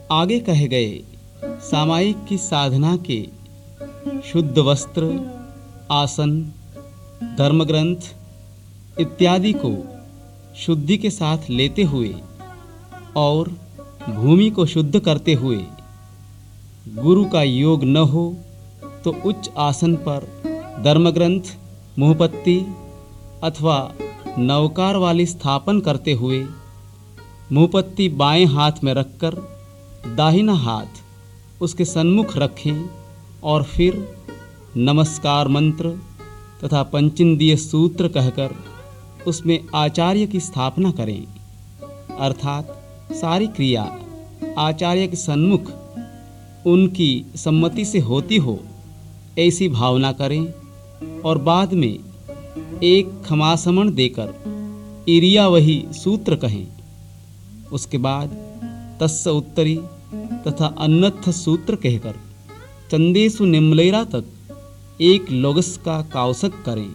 आगे कहे गए सामायिक की साधना के शुद्ध वस्त्र, आसन, धर्मग्रंथ इत्यादि को शुद्धि के साथ लेते हुए और भूमि को शुद्ध करते हुए गुरु का योग न हो तो उच्च आसन पर धर्मग्रंथ, मुहपत्ति अथवा नवकार वाली स्थापन करते हुए मुहपत्ति बाएं हाथ में रखकर दाहिना हाथ उसके सन्मुख रखें और फिर नमस्कार मंत्र तथा पंचेंद्रिय सूत्र कहकर उसमें आचार्य की स्थापना करें, अर्थात सारी क्रिया आचार्य के सन्मुख उनकी सम्मति से होती हो ऐसी भावना करें और बाद में एक खमासमण देकर इरिया वही सूत्र कहें। उसके बाद तस्स उत्तरी तथा अन्नथ सूत्र कहकर चंदेसु निम्लेरा तक एक लोगस का कावसक करें।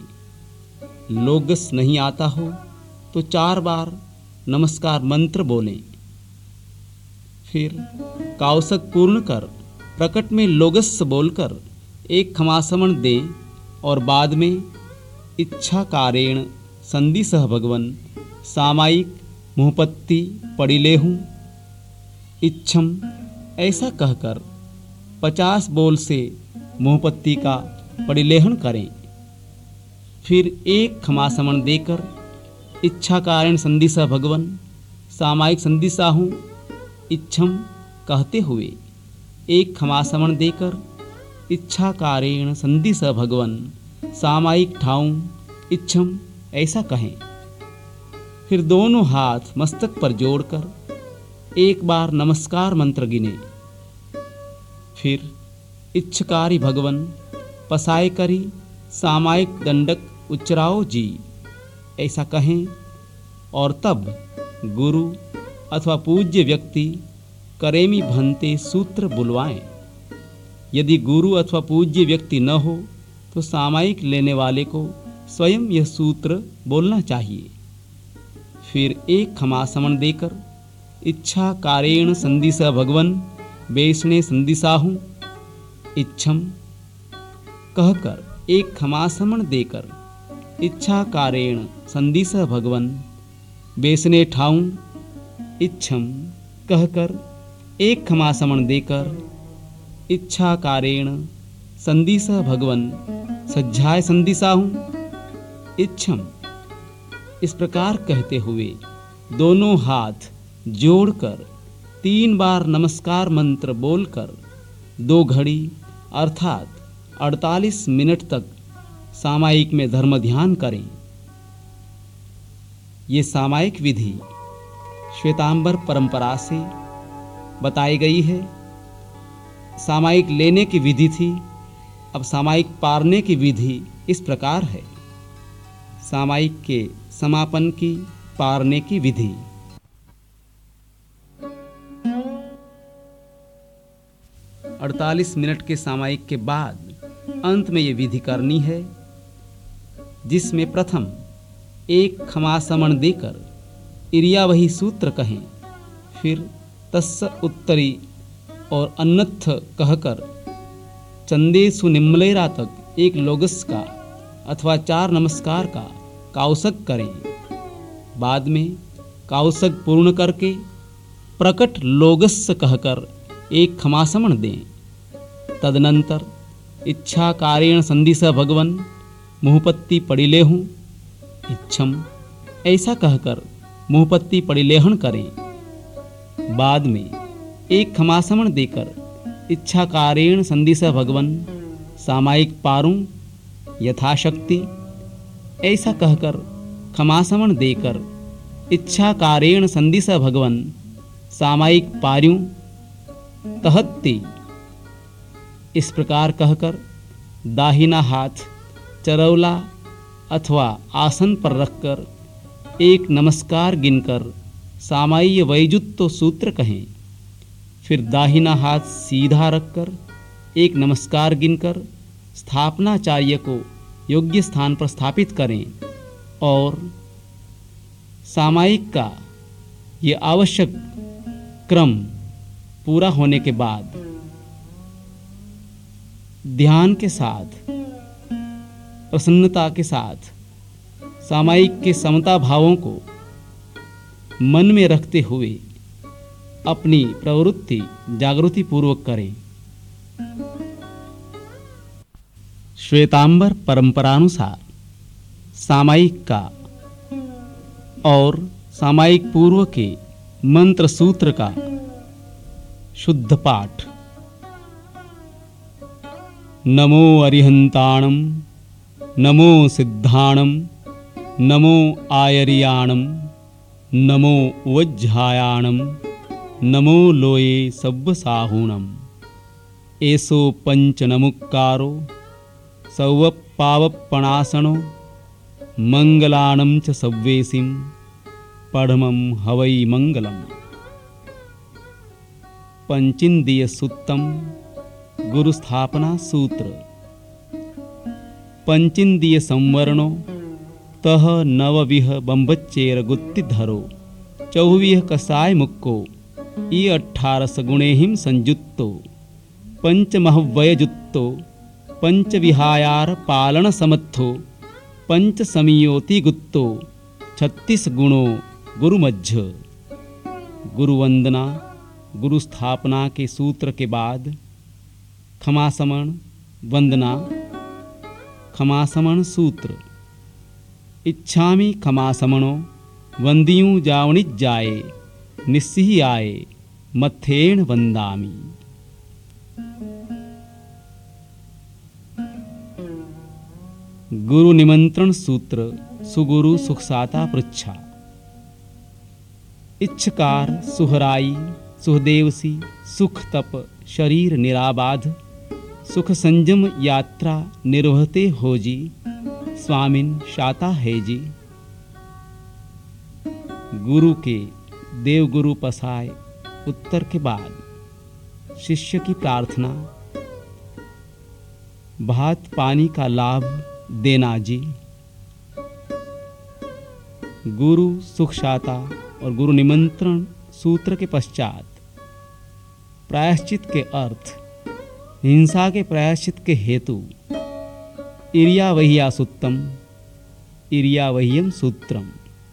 लोगस नहीं आता हो तो 4 बार नमस्कार मंत्र बोलें। फिर कावसक पूर्ण कर प्रकट में लोगस बोलकर एक खमासमण दें और बाद में इच्छाकारेण संधि सह भगवन सामायिक मुहपत्ति पड़िलेहूं इच्छम ऐसा कहकर 50 बोल से मुहपत्ति का पड़िलेहन करें। फिर एक खमासमण देकर इच्छाकारेण संधि सह भगवन सामायिक संधि साहूं इच्छम कहते हुए एक खमासमण देकर इच्छाकारेण संधि सह भगवन सामायिक ठाऊं इच्छम ऐसा कहें। फिर दोनों हाथ मस्तक पर जोड़कर एक बार नमस्कार मंत्र गिने। फिर इच्छकारी भगवन पसाय करी सामायिक दंडक उच्चराओ जी ऐसा कहें और तब गुरु अथवा पूज्य व्यक्ति करेमी भंते सूत्र बुलवाएं। यदि गुरु अथवा पूज्य व्यक्ति न हो तो सामायिक लेने वाले को स्वयं यह सूत्र बोलना चाहिए। फिर एक खमासमण देकर इच्छा कारेण संधि सह भगवन बेसणे संधि साहूं इच्छम कहकर एक खमासमण देकर इच्छा कारेण संधि सह भगवन बेसणे ठाऊं इच्छम कहकर एक खमासमण देकर इच्छा कारेण संधि सह भगवन सज्जाय संधि साहूं इच्छम इस प्रकार कहते हुए दोनों हाथ जोड़कर 3 बार नमस्कार मंत्र बोलकर 2 घड़ी अर्थात 48 मिनट तक सामायिक में धर्म ध्यान करें। ये सामायिक विधि श्वेतांबर परंपरा से बताई गई है। सामायिक लेने की विधि थी, अब सामायिक पारने की विधि इस प्रकार है। सामायिक के समापन की पारने की विधि। अड़तालीस मिनट के सामायिक के बाद अंत में ये विधि करनी है, जिसमें प्रथम एक खमासमण देकर इरिया वही सूत्र कहें, फिर तस्स उत्तरी और अन्नथ कहकर चंदेसु निम्लेरा तक एक लोगस का अथवा 4 नमस्कार का कावसक करें। बाद में कावसक पूर्ण करके प्रकट लोगस कहकर एक खमासमण दें। तदनंतर इच्छाकारेण संधि सह भगवन मुहपत्ति पड़िलेहूं इच्छम ऐसा कहकर मुहपत्ति पड़िलेहन करें। बाद में एक खमासमण देकर इच्छाकारेण संधि सह भगवन सामायिक पारूं यथाशक्ति ऐसा कहकर खमासमण देकर इच्छाकारेण संधि सह भगवन सामायिक पार्यूं तहत्ति इस प्रकार कहकर दाहिना हाथ चरौला अथवा आसन पर रखकर एक नमस्कार गिनकर सामायिक वैजुत्व सूत्र कहें। फिर दाहिना हाथ सीधा रखकर एक नमस्कार गिनकर स्थापनाचार्य को योग्य स्थान पर स्थापित करें और सामायिक का ये आवश्यक क्रम पूरा होने के बाद ध्यान के साथ, प्रसन्नता के साथ सामायिक के समता भावों को मन में रखते हुए अपनी प्रवृत्ति जागृति पूर्वक करें। श्वेतांबर परंपरानुसार सामायिक का और सामायिक पूर्व के मंत्र सूत्र का शुद्ध पाठ। नमो अरिहंताणम, नमो सिद्धाणम, नमो आयरियाणम, नमो वज्झायाणम, नमो लोये सब्बसाहूणम। एसो पंचनमुक्कारो सौवपावपणासनो मंगलाणं च सव्वेसिं पढ़मं हवै मंगलम्। पंचिंदीय सुत्तम गुरुस्थापना सूत्र। पंचिंदीय संवरणो तह नवविह बंबच्चेर गुत्तिधरो चौविह कसाय मुक्को ई 18 गुणेहिम संयुक्तो पंचमहव्वयजुत्तो पंचविहायार पालन समर्थो पंच समीयोति गुत्तो 36 गुणों गुरुमध्य। गुरुवंदना गुरु स्थापना के सूत्र के बाद खमासमण वंदना खमासमण सूत्र। इच्छामि खमासमणो वंदियूं जावणिज्जाये निस्सिह आये मथेन वंदामि। गुरु निमंत्रण सूत्र। सुगुरु सुखसाता पृच्छा। इच्छकार सुहराई सुहदेवसी सुख तप शरीर निराबाध सुख संयम यात्रा निर्वहते हो जी स्वामिन शाता है जी। गुरु के देवगुरु पसाय उत्तर के बाद शिष्य की प्रार्थना। भात पानी का लाभ देना जी। गुरु सुखशाता और गुरु निमंत्रण सूत्र के पश्चात प्रायश्चित के अर्थ। हिंसा के प्रायश्चित के हेतु इरियावह्या सुत्तम इरियावह्यम सूत्रम।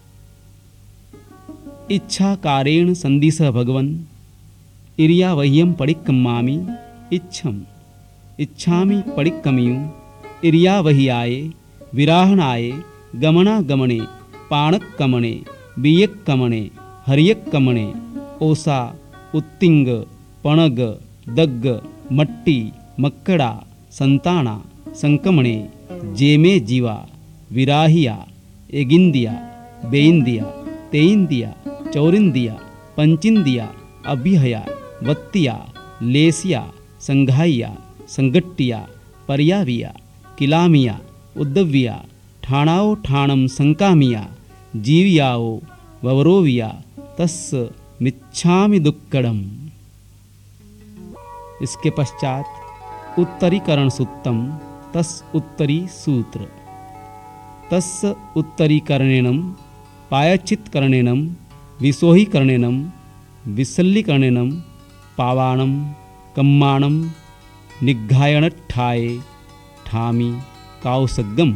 इच्छा कारेण संदिशः भगवन् इरियावह्यम पडिक्कमामि इच्छम इच्छामि पडिक्कमियुं इरियावह्याय विराहणाय गमनागमने पाणक्कमणे बीयक्कमणे हरियक्कमणे ओसा उत्तिंग पणग दग्ग मट्टी मक्कड़ा संताना संकमणे जेमे जीवा विराहिया एगिंदिया बेइंदिया तेइंदिया चौरिंदिया पंचिंदिया अभिहया वत्तिया लेसिया संघाइया संगट्टिया पर्याविया किलामिया उद्दव्या ठाणाओ ठाणम संकामिया जीवियाओ ववरोविया तस्स मिच्छामि दुक्कडम। इसके पश्चात उत्तरीकरण सूत्तम तस् उत्तरी सूत्र। तस्य उत्तरीकरणेनम पायचित्करणेनम विसोहीकरणेनम विसल्लीकरणेनम पावाणम कम्माणम निघायणठाये ठामी काउसगम।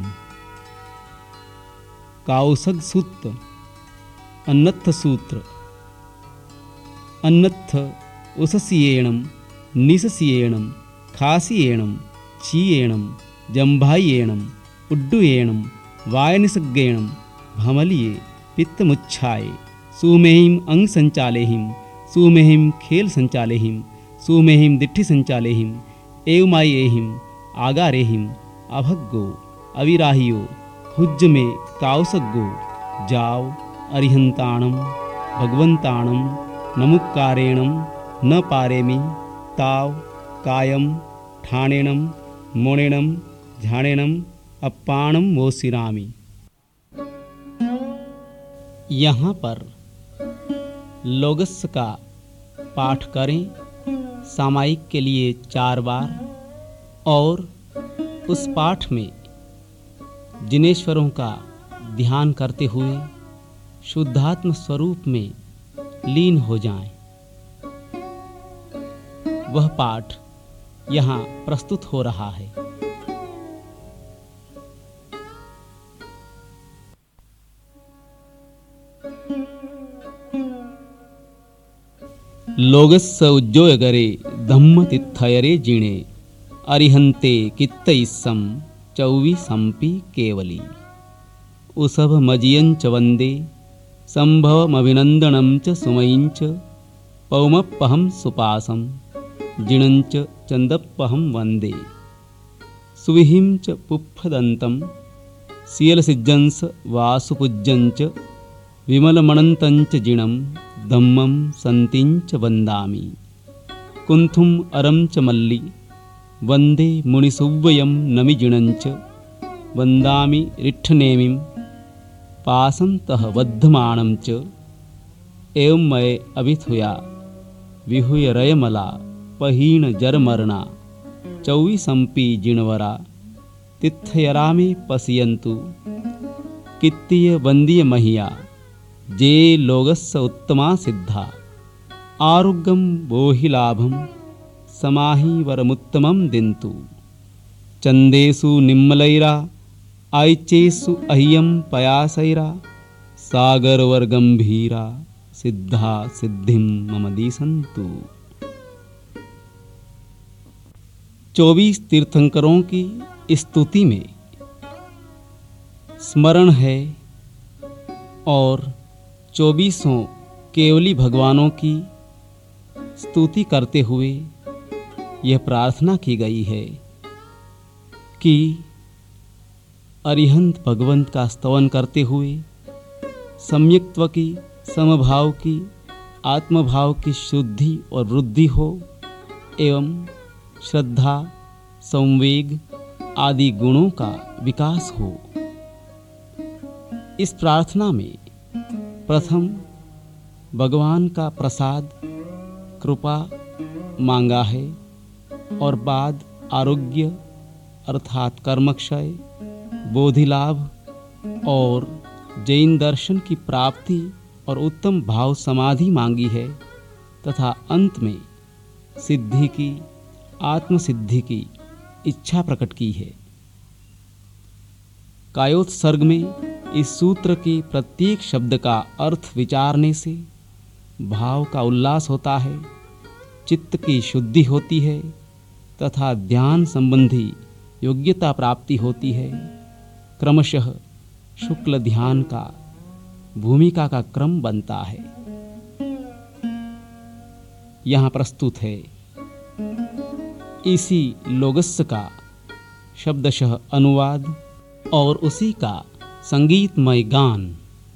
काउसग सूत्र। अन्नत्थ सूत्र। अन्नत्थ उससियेणम निससियेणम खासियेणम चीयेणम जंभायेणम उड्डुयेणम वायनिसग्गेणम भमलिये पित्तमुच्छाये सुमेहिम अंग संचालेहिम सुमेहिम खेल संचालेहिम सुमेहिम दिट्ठि संचालेहिम एवमायेहिम आगारेहिम अभग्गो अविराहियो हुज्ज में काउसग्गो जाओ अरिहंताणम भगवंताणम नमुक्कारेणम न पारेमि ताव कायम ठाणेणम मोणेणम झाणेणम अप्पाणम मोसिरामि। यहाँ पर लोगस का पाठ करें सामायिक के लिए 4 बार और उस पाठ में जिनेश्वरों का ध्यान करते हुए शुद्धात्म स्वरूप में लीन हो जाएं। वह पाठ यहाँ प्रस्तुत हो रहा है। लोगस्य उज्जोयगरे धम्म तित्थयरे जिणे अरिहन्ते कित्तईसम चौवीसंपि केवली उसभ मजियंच वंदे संभवमभिनंदनं च सुमयींच पौमप्पहं सुपासं जिणंच चंदप्पहं वंदे सुविहिं च पुप्फदन्तं सीयलसिज्जंस वासुपूज्यंच विमलमणन्तं च जिणं धम्मं संतिंच वंदामि कुंथुम अरं च मल्ली वंदे मुनिसुव्वयं नमि जिणंच वंदामि रिठ्ठनेमिं पासंतः बद्धमानं च एवं मये अभिथुया विहुय रयमला पहीण जरमरणा चौवीसंपि जिणवरा तिथयरामे पश्यन्तु कित्तीय वंदीय महिया जे लोगस्य उत्तमा सिद्धा आरोग्यं बोहि लाभं समाहि वरमुत्तमं दिन्तु चंदेषु निम्मलैरा आइचेषु अह्यं पयासैरा सागरवर्गंभीरा सिद्धा सिद्धिं मम दिशन्तु। 24 तीर्थंकरों की स्तुति में स्मरण है और 24 केवली भगवानों की स्तुति करते हुए यह प्रार्थना की गई है कि अरिहंत भगवंत का स्तवन करते हुए सम्यक्त्व की, समभाव की, आत्मभाव की शुद्धि और वृद्धि हो एवं श्रद्धा, संवेग आदि गुणों का विकास हो। इस प्रार्थना में प्रथम भगवान का प्रसाद, कृपा मांगा है और बाद आरोग्य अर्थात कर्मक्षय, बोधि लाभ और जैन दर्शन की प्राप्ति और उत्तम भाव समाधि मांगी है तथा अंत में सिद्धि की, आत्मसिद्धि की इच्छा प्रकट की है। कायोत्सर्ग में इस सूत्र के प्रत्येक शब्द का अर्थ विचारने से भाव का उल्लास होता है, चित्त की शुद्धि होती है तथा ध्यान संबंधी योग्यता प्राप्ति होती है। क्रमशः शुक्ल ध्यान का भूमिका का क्रम बनता है। यहाँ प्रस्तुत है इसी लोगस्य का शब्दशः अनुवाद और उसी का संगीतमय गान।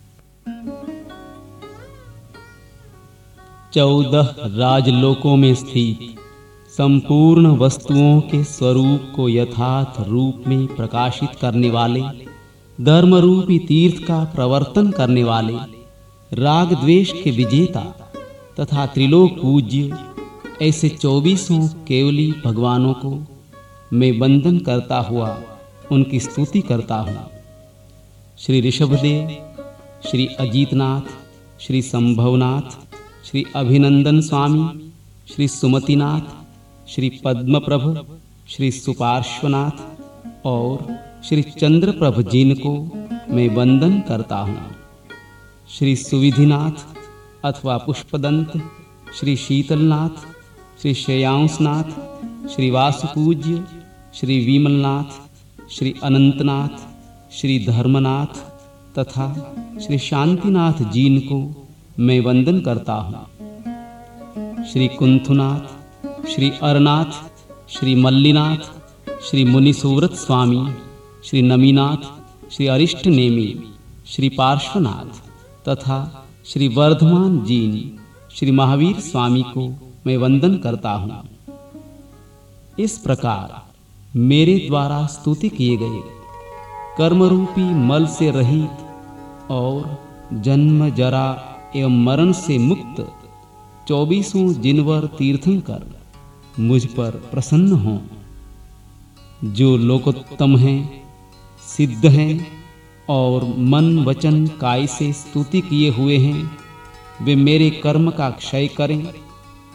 14 राजलोकों में स्थित संपूर्ण वस्तुओं के स्वरूप को यथार्थ रूप में प्रकाशित करने वाले, धर्म रूपी तीर्थ का प्रवर्तन करने वाले, राग द्वेष के विजेता तथा त्रिलोक पूज्य ऐसे 24 केवली भगवानों को मैं वंदन करता हुआ उनकी स्तुति करता हूँ। श्री ऋषभदेव, श्री अजीतनाथ, श्री संभवनाथ, श्री अभिनंदन स्वामी, श्री सुमतिनाथ, श्री पद्मप्रभ, श्री सुपार्श्वनाथ और श्री चंद्रप्रभ जिनको मैं वंदन करता हूँ। श्री सुविधिनाथ अथवा पुष्पदंत, श्री शीतलनाथ, श्री श्रेयांसनाथ, श्री वासुपूज्य, श्री विमलनाथ, श्री अनंतनाथ, श्री धर्मनाथ तथा श्री शांतिनाथ जिनको मैं वंदन करता हूँ। श्री कुंथुनाथ, श्री अरनाथ, श्री मल्लीनाथ, श्री मुनिसुव्रत स्वामी, श्री नमीनाथ, श्री अरिष्टनेमी, श्री पार्श्वनाथ तथा श्री वर्धमान जीन, श्री महावीर स्वामी को मैं वंदन करता हूँ। इस प्रकार मेरे द्वारा स्तुति किए गए कर्मरूपी मल से रहित और जन्म, जरा एवं मरण से मुक्त 24 जिनवर तीर्थंकर मुझ पर प्रसन्न हों। जो लोकोत्तम हैं, सिद्ध हैं और मन वचन काय से स्तुति किए हुए हैं, वे मेरे कर्म का क्षय करें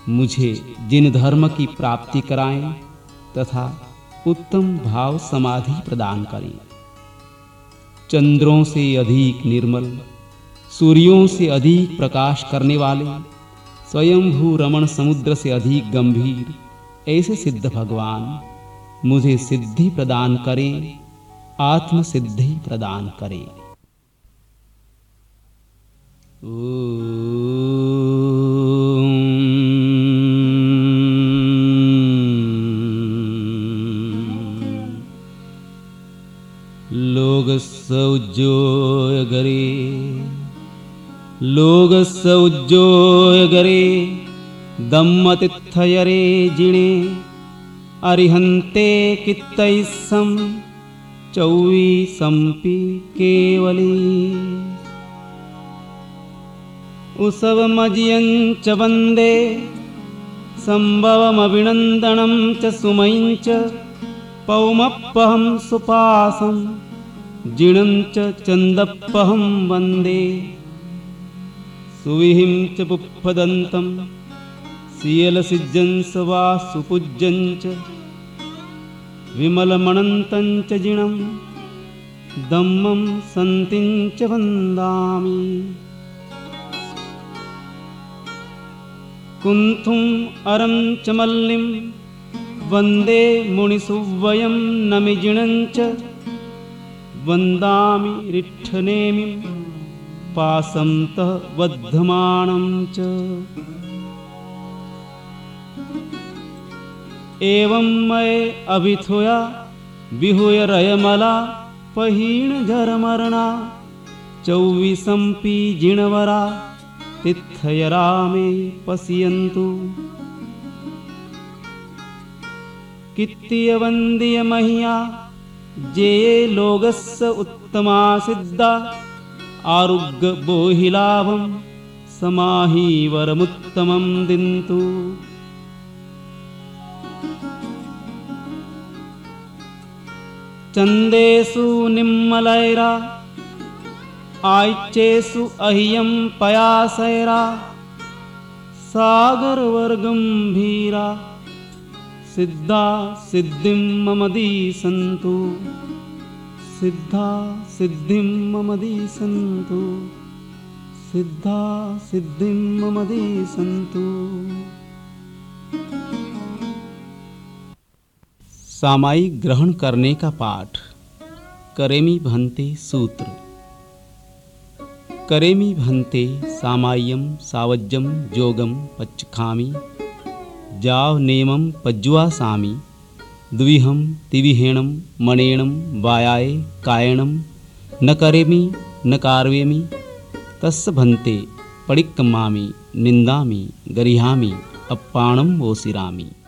मुझे जिन धर्म की प्राप्ति कराएं तथा उत्तम भाव समाधि प्रदान करें। चंद्रों से अधिक निर्मल, सूर्यों से अधिक प्रकाश करने वाले, स्वयंभू रमण समुद्र से अधिक गंभीर ऐसे सिद्ध भगवान मुझे सिद्धि प्रदान करें, आत्म सिद्धि प्रदान करें। लोगस्य उज्जोय गरे, लोगस्य उज्जोय गरे, दम्मतिथयरे जिणे, अरिहन्ते कित्तैस्सं चौवीसंपि केवली। उसवमजियं च वन्दे संभवमभिनन्दनं च सुमयं च पौमप्पहं सुपासं जिणं च चन्दप्पहं वन्दे। सुविहिं च पुप्पदन्तं सियलसिज्जं स वा सुपूज्यं च विमलमनन्तं च जिणं दम्मं सन्तिं च वन्दामि। कुन्थुम् अरं च मल्लिं वन्दे मुनिसुव्वयं नमिजिणं च वन्दामि रिट्ठनेमिं पासंतः बद्धमानं च। एवं मये अभिथुया विहुय रयमला पहीण झरमरणा चौवीसंपि जिणवरा तिथयरा मे पश्यन्तु। कित्तीय वन्द्य मह्या जे लोगस्य उत्तमा सिद्धा आरुग्य बोहिलाभं समाहि वरमुत्तमं दिन्तु। चन्देषु निम्मलैरा आच्चेषु अह्यं पयासैरा सागरवर्गम्भीरा सिद्धा सिद्धिं मम दिशन्तु। सिद्धा सिद्धिं मम दिशन्तु। सिद्धा सिद्धिं मम दिशन्तु। सामायिक ग्रहण करने का पाठ। करेमी भन्ते सूत्र। करेमी भन्ते सामाय्यम सावज्जम जोगम पच्चखामि जाव नेमं पज्वासामि द्विहं तिविहेणं मणेणं वायाय कायणं न करेमि न कार्वेमि तस्य भन्ते पडिक्कमामि निन्दामि गरिहामि अप्पाणं वोसिरामि।